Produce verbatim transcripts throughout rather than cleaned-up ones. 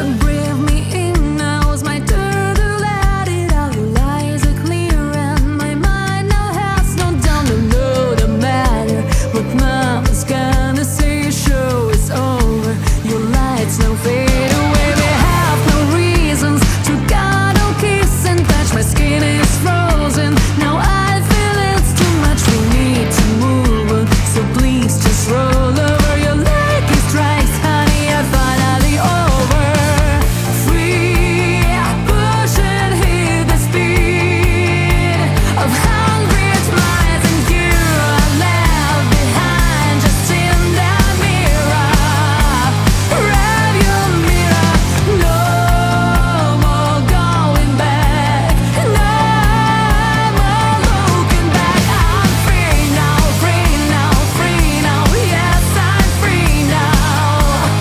breathe me in, now it's my turn to let it out. Your lies are clear and my mind now has no doubt. No, no, no matter what mama's gonna say, your show is over, your lights now fade away. We have no reasons to cuddle, kiss and touch. My skin is frozen, now I feel it's too much. We need to move on, so please just roll over. Your lucky strikes, honey, are finally over. Free, push and hit the speed of hundred miles, and you are left behind just in that mirror. Rev your mirror, no more going back, no more looking back. I'm free now, free now, free now, yes I'm free now.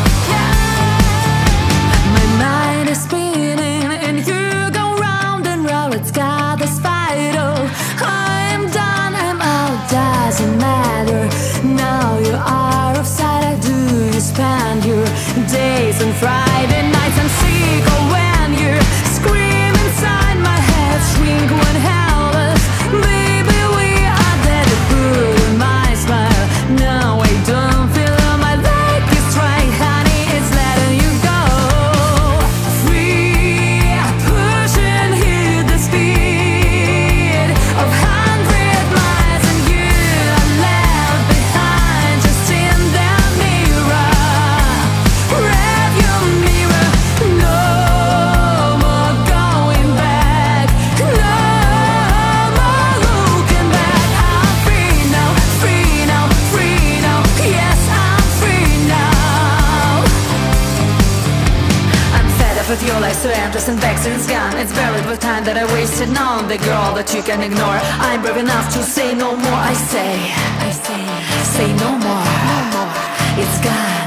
My mind is spinning and you go round and round. It's got this fight, oh, I'm done, I'm out, doesn't matter. Now you are offside, I do you spend your days and Friday nights. I'm sick of when you scream inside my head, shrink when helpless. Baby, we are dead. You put in my smile, now I don't feel my leg is right, honey, it's letting you go. Free, push and hit the speed of hundred miles, and you are left behind just in that mirror. Rev your mirror, no more going back, no more looking back. I'm free now, free now, free now, yes I'm free now. I'm fed up with your life, so endless and vaccines gone. It's buried with time that I wasted on the girl that you can ignore. I'm brave enough to say no more. I say, I say, say no more. No more. It's gone.